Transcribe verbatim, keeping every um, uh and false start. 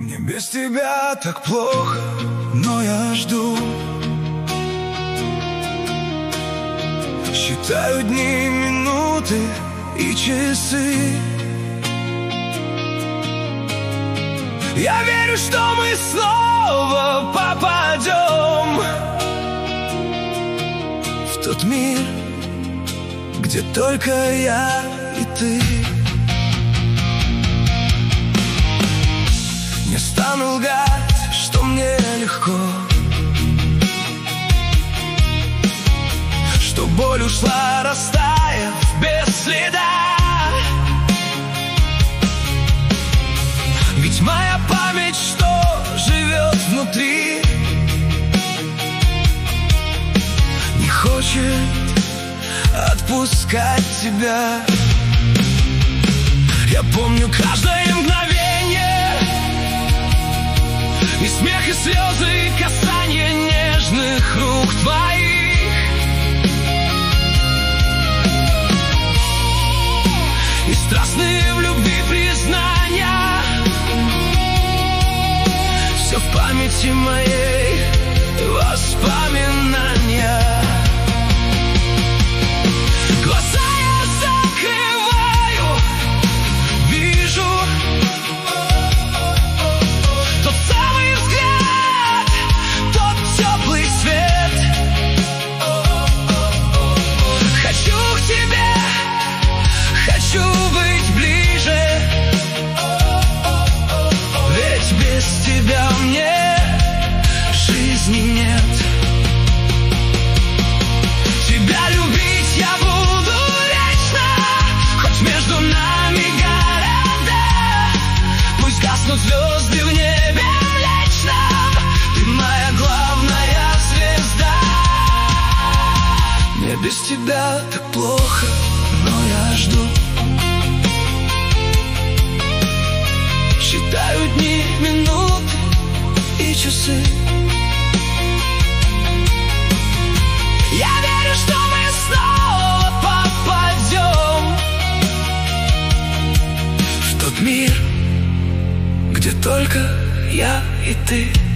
Мне без тебя так плохо, но я жду. Считаю дни, минуты и часы. Я верю, что мы снова попадем в тот мир, где только я и ты. Не стану лгать, что мне легко, что боль ушла, растаяв без следа. Ведь моя память, что живет внутри, не хочет отпускать тебя. Я помню каждое мгновение, и смех, и слезы, и касание нежных рук твоих, и страстные в любви признания. Все в памяти моей воспоминания. Глаза я закрываю, вижу тот самый взгляд, тот теплый свет. Хочу к тебе, хочу быть ближе, ведь без тебя мне жизни нет. Тебя любить я буду вечно, хоть между нами города, пусть гаснут звезды в небе млечном, ты моя главная звезда. Мне без тебя так плохо, но я жду. Считаю дни, минуты и часы. Я верю, что мы снова попадем в тот мир, где только я и ты.